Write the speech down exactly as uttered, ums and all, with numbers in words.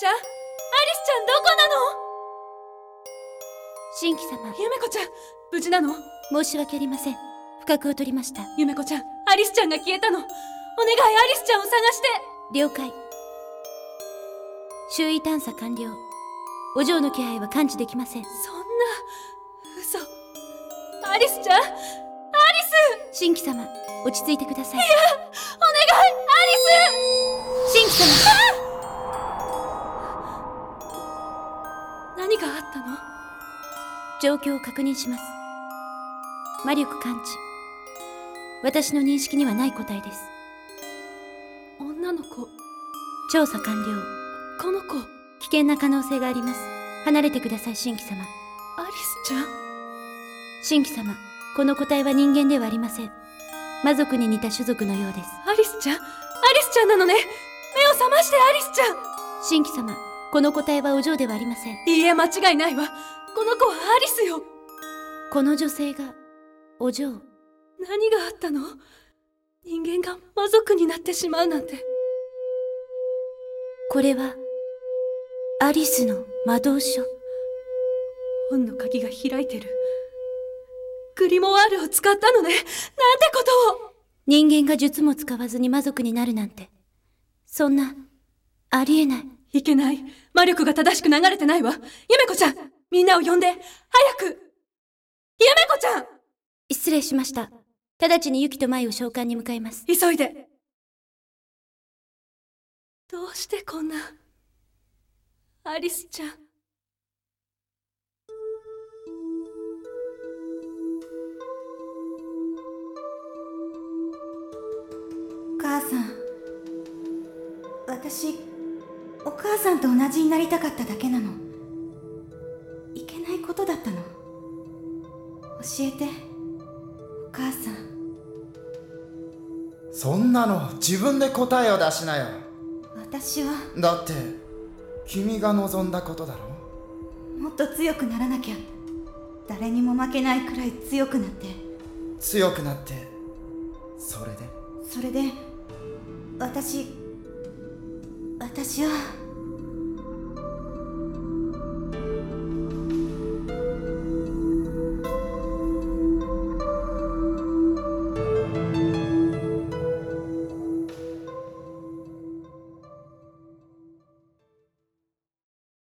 ちゃん、アリスちゃんどこなの？ 神妃様。 ゆめこちゃん、無事なの？ 申し訳ありません。不覚を取りました。 ゆめこちゃん、アリスちゃんが消えたの。お願い、アリスちゃんを探して。 了解。周囲探査完了。お嬢の気配は感知できません。 そんな嘘。アリスちゃん、アリス！ 神妃様、落ち着いてください。いや、 お願い、アリス！ 神妃様。 何があったの？ 状況を確認します。魔力感知。私の認識にはない個体です。 女の子。 調査完了。 この子。 危険な可能性があります。離れてください、神妃様。 アリスちゃん？ 神妃様、この個体は人間ではありません。魔族に似た種族のようです。 アリスちゃん？アリスちゃんなのね。目を覚まして、アリスちゃん。 神妃様、この個体はお嬢ではありません。 いいえ、間違いないわ。この子はアリスよ。 この女性がお嬢。 何があったの？人間が魔族になってしまうなんて。 これはアリスの魔導書。 本の鍵が開いてる。グリモワールを使ったのね。なんてことを。 人間が術も使わずに魔族になるなんて、そんなありえない。 いけない。魔力が正しく流れてないわ。ゆめこちゃん、みんなを呼んで。早く。ゆめこちゃん。 失礼しました。直ちにユキとマイを召喚に向かいます。 急いで。どうしてこんな。アリスちゃん。 お母さん、私お母さんと同じになりたかっただけなの。いけないことだったの。教えて、お母さん。 そんなの自分で答えを出しなよ。 私はだって君が望んだことだろ。 もっと強くならなきゃ。誰にも負けないくらい強くなって。 強くなって、それでそれで私私は